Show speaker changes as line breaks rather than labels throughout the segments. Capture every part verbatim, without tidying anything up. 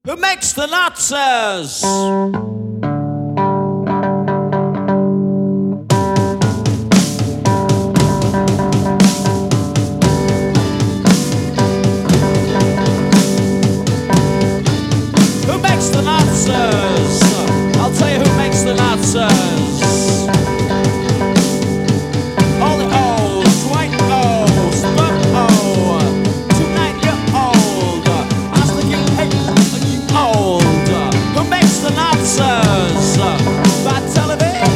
Who makes the Nazis? Who makes the Nazis? I'll tell you who makes the Nazis. All the O's, white O's, butt O, two-nine-year-old, ask the king, hey, you old. Who makes the Nazis? Bad television.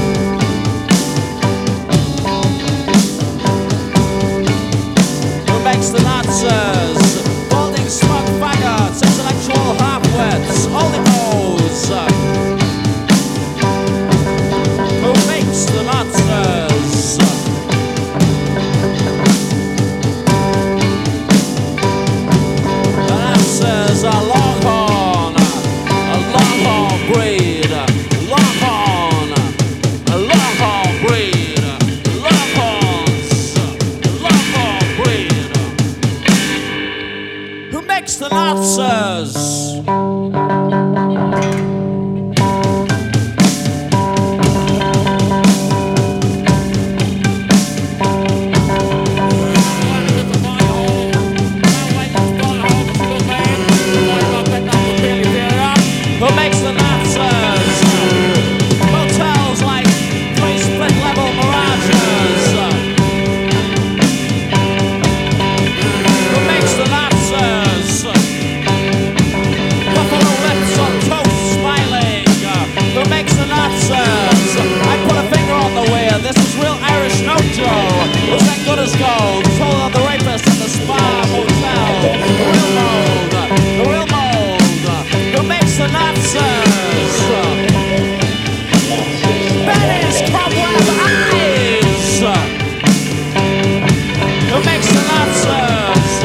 Who makes the Nazis? Balding smug faggots, intellectual half-wits, all the O's. Who makes the Nazis? The Nazis are Longhorn, a Longhorn breed, Longhorn, a Longhorn breed, Longhorns, Longhorn breed. Who makes the Nazis? Who makes the Nazis? Motels like three split-level mirages. Who makes the Nazis? Buffalo lips on toast smiling. Who makes the Nazis? I put a finger on the wheel. This is real Irish no Joe. Who's that good as gold? Told of the rapist at the spa motel. The real mold. The real mold. Who makes the Nazis? Benny's cobweb eyes. Who makes the Nazis?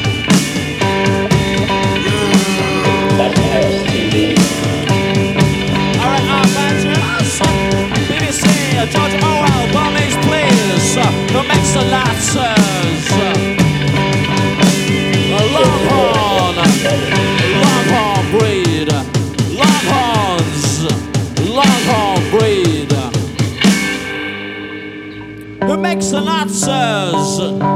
Alright, our Avengers, B B C, George Orwell, Burmese please. Who makes the Nazis? A Longhorn, Longhorn breed, Longhorns, Longhorn breed. Who makes the Nazis?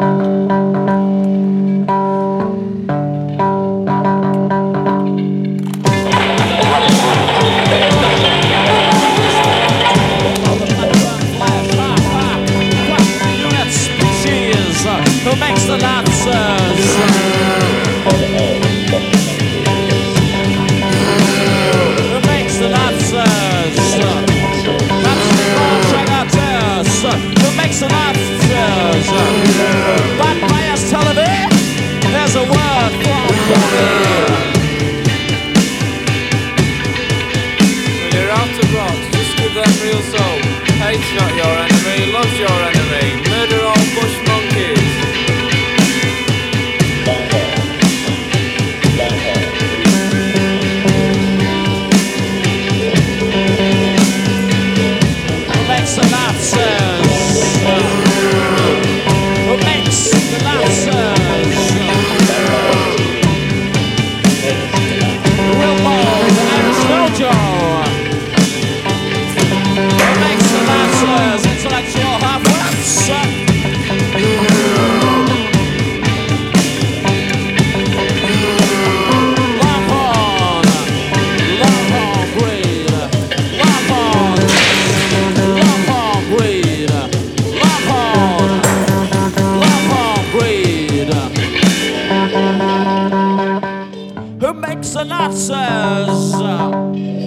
Who makes the Nazis? Who makes the Nazis? Nazi contractors. Who makes the Nazis? Bad bias television. There's a word from me.
When you're out of rocks, just give them real soul. Hate's not your enemy, love's your enemy. Murder all bush monkeys.
Who makes the Nazis? Who makes the Nazis? The real mold, the Irish mojo. Who makes the Nazis? Intellectual half-wits. Longhorn, Longhorn breed, Longhorn, Longhorn breed, Longhorn, Longhorn breed. Who makes the Nazis?